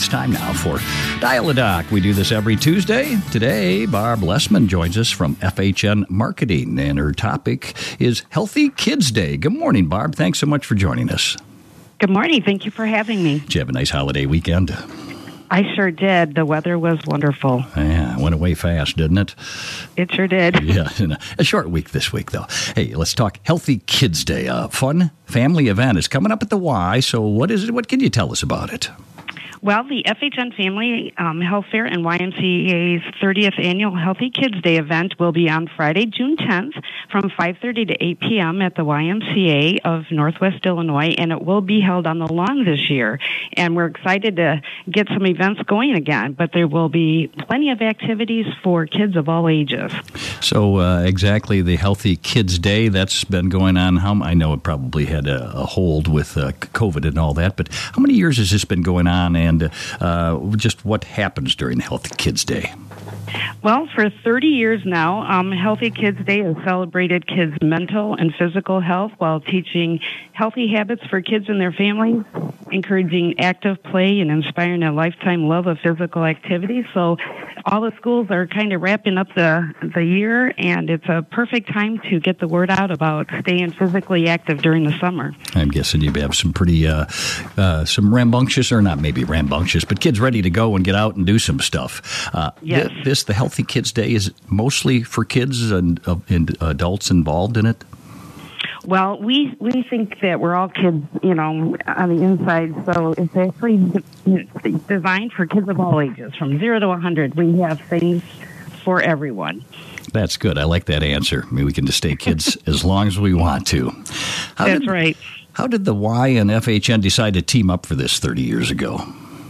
It's time now for Dial a Doc. We do this every Tuesday. Today, Barb Lessman joins us from FHN Marketing, and her topic is Healthy Kids Day. Good morning, Barb. Thanks so much for joining us. Good morning. Thank you for having me. Did you have a nice holiday weekend? I sure did. The weather was wonderful. Yeah, it went away fast, didn't it? It sure did. Yeah, a short week this week, though. Hey, let's talk Healthy Kids Day. A fun family event is coming up at the Y, so what is it? What can you tell us about it? Well, the FHN Family Health Fair and YMCA's 30th Annual Healthy Kids Day event will be on Friday, June 10th from 5:30 to 8 p.m. at the YMCA of Northwest Illinois, and it will be held on the lawn this year. And we're excited to get some events going again, but there will be plenty of activities for kids of all ages. So exactly the Healthy Kids Day, that's been going on. I know it probably had a hold with COVID and all that, but how many years has this been going on? And just what happens during Healthy Kids Day? Well, for 30 years now, Healthy Kids Day has celebrated kids' mental and physical health while teaching healthy habits for kids and their families, encouraging active play, and inspiring a lifetime love of physical activity. So all the schools are kind of wrapping up the year, and it's a perfect time to get the word out about staying physically active during the summer. I'm guessing you have some pretty, some rambunctious, or not maybe rambunctious, but kids ready to go and get out and do some stuff. Yes. The Healthy Kids Day, is mostly for kids and adults involved in it? Well, we think that we're all kids, on the inside, so it's actually designed for kids of all ages, from 0 to 100. We have things for everyone. That's good. I like that answer. I mean, we can just stay kids as long as we want to. That's right. How did the Y and FHN decide to team up for this 30 years ago?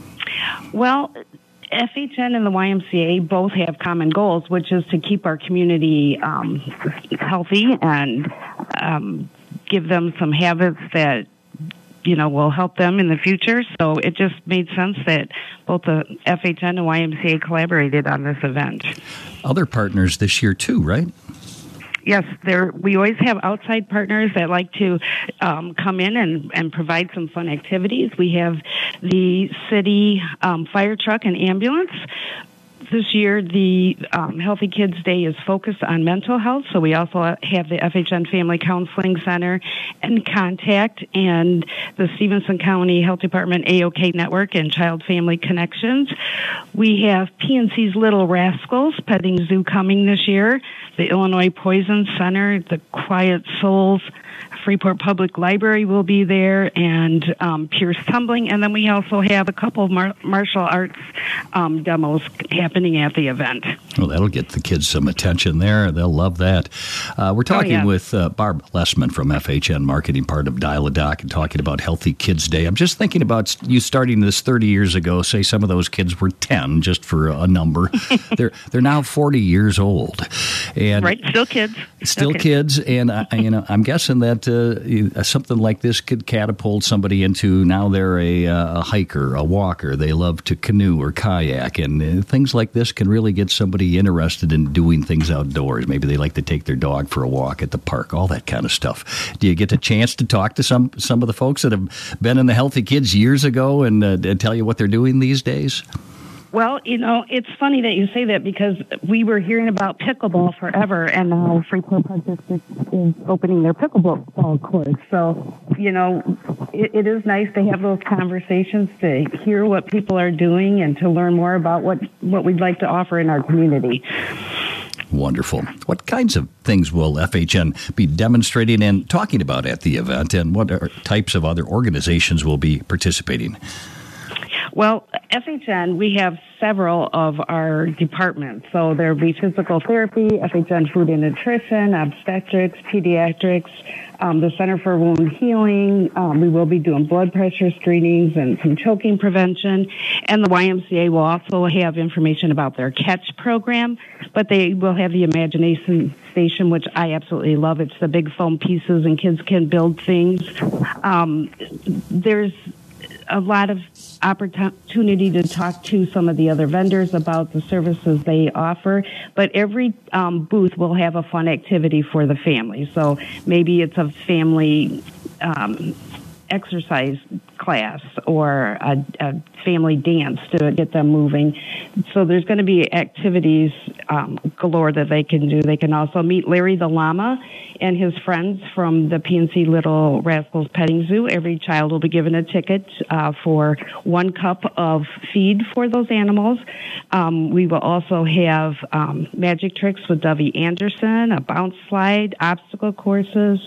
Well, FHN and the YMCA both have common goals, which is to keep our community healthy and give them some habits that, will help them in the future. So it just made sense that both the FHN and YMCA collaborated on this event. Other partners this year too, right? Yes, we always have outside partners that like to come in and provide some fun activities. We have the city fire truck and ambulance. This year, the Healthy Kids Day is focused on mental health, so we also have the FHN Family Counseling Center and Contact and the Stevenson County Health Department AOK Network and Child Family Connections. We have PNC's Little Rascals Petting Zoo coming this year, the Illinois Poison Center, the Quiet Souls Freeport Public Library will be there, and Pierce Tumbling. And then we also have a couple of martial arts demos happening at the event. Well, that'll get the kids some attention there. They'll love that. We're talking with Barb Lessman from FHN Marketing, part of Dial a Doc, and talking about Healthy Kids Day. I'm just thinking about you starting this 30 years ago. Say some of those kids were 10, just for a number. They're now 40 years old. And right, still kids. Still kids. And, I'm guessing that something like this could catapult somebody into, now they're a hiker, a walker. They love to canoe or kayak, and things like this can really get somebody interested in doing things outdoors. Maybe they like to take their dog for a walk at the park, all that kind of stuff. Do you get a chance to talk to some of the folks that have been in the Healthy Kids years ago and tell you what they're doing these days? Well, it's funny that you say that, because we were hearing about pickleball forever, and now Freeport Park District is opening their pickleball courts. So, it is nice to have those conversations, to hear what people are doing and to learn more about what we'd like to offer in our community. Wonderful. What kinds of things will FHN be demonstrating and talking about at the event, and what types of other organizations will be participating? Well, FHN, we have several of our departments. So there will be physical therapy, FHN Food and Nutrition, obstetrics, pediatrics, the Center for Wound Healing. We will be doing blood pressure screenings and some choking prevention. And the YMCA will also have information about their CATCH program, but they will have the Imagination Station, which I absolutely love. It's the big foam pieces and kids can build things. There's a lot of opportunity to talk to some of the other vendors about the services they offer, but every booth will have a fun activity for the family. So maybe it's a family exercise class or a family dance to get them moving. So there's going to be activities galore that they can do. They can also meet Larry the llama and his friends from the PNC Little Rascals Petting Zoo. Every child will be given a ticket for 1 cup of feed for those animals. We will also have magic tricks with Dovey Anderson, a bounce slide, obstacle courses.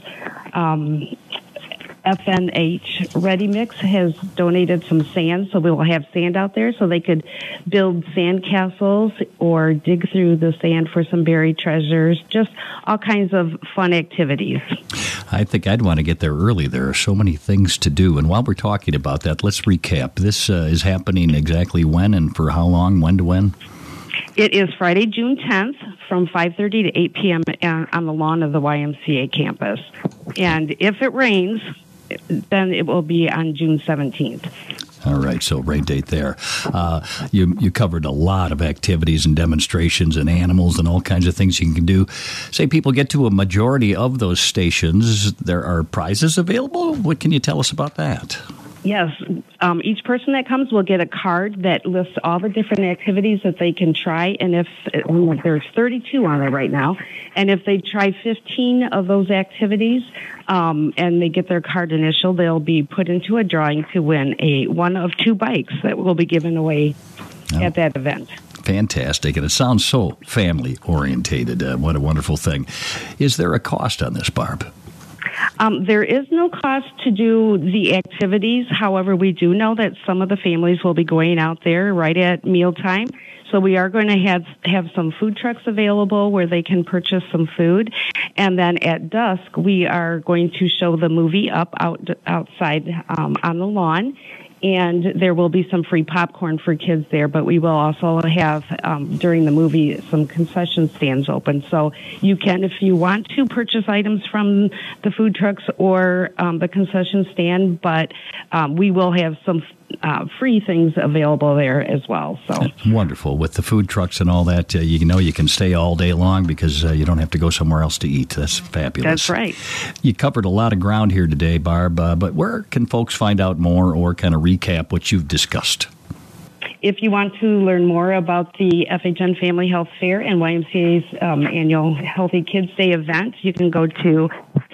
FNH Ready Mix has donated some sand, so we will have sand out there so they could build sand castles or dig through the sand for some buried treasures, just all kinds of fun activities. I think I'd want to get there early. There are so many things to do. And while we're talking about that, let's recap. This is happening exactly when and for how long, when to when? It is Friday, June 10th from 5:30 to 8 p.m. on the lawn of the YMCA campus. And if it rains, then it will be on June 17th. All right, so rain date there. You covered a lot of activities and demonstrations and animals and all kinds of things you can do. Say people get to a majority of those stations, there are prizes available. What can you tell us about that? Yes. Each person that comes will get a card that lists all the different activities that they can try. And if there's 32 on it right now, and if they try 15 of those activities and they get their card initial, they'll be put into a drawing to win one of 2 bikes that will be given away at that event. Fantastic. And it sounds so family orientated. What a wonderful thing. Is there a cost on this, Barb? There is no cost to do the activities. However, we do know that some of the families will be going out there right at mealtime. So we are going to have some food trucks available where they can purchase some food. And then at dusk, we are going to show the movie outside on the lawn. And there will be some free popcorn for kids there, but we will also have, during the movie, some concession stands open. So you can, if you want to, purchase items from the food trucks or the concession stand, but we will have some free things available there as well. So wonderful. With the food trucks and all that, you can stay all day long because you don't have to go somewhere else to eat. That's fabulous. That's right. You covered a lot of ground here today, Barb, but where can folks find out more or kind of recap what you've discussed? If you want to learn more about the FHN Family Health Fair and YMCA's annual Healthy Kids Day event, you can go to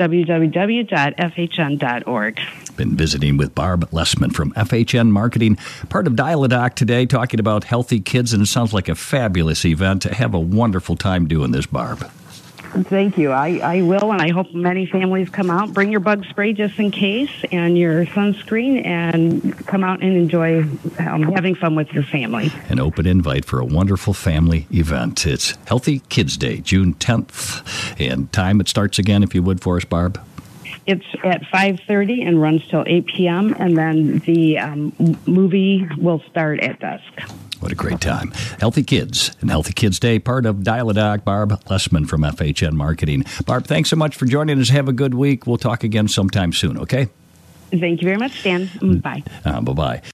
www.fhn.org. Been visiting with Barb Lessman from FHN Marketing, part of Dial-A-Doc today, talking about healthy kids, and it sounds like a fabulous event. Have a wonderful time doing this, Barb. Thank you. I will, and I hope many families come out. Bring your bug spray just in case and your sunscreen, and come out and enjoy having fun with your family. An open invite for a wonderful family event. It's Healthy Kids Day, June 10th. And time it starts again, if you would, for us, Barb. It's at 5:30 and runs till 8 p.m., and then the movie will start at dusk. What a great time. Healthy Kids and Healthy Kids Day, part of Dial-A-Doc. Barb Lessman from FHN Marketing. Barb, thanks so much for joining us. Have a good week. We'll talk again sometime soon, okay? Thank you very much, Dan. Bye. Bye-bye.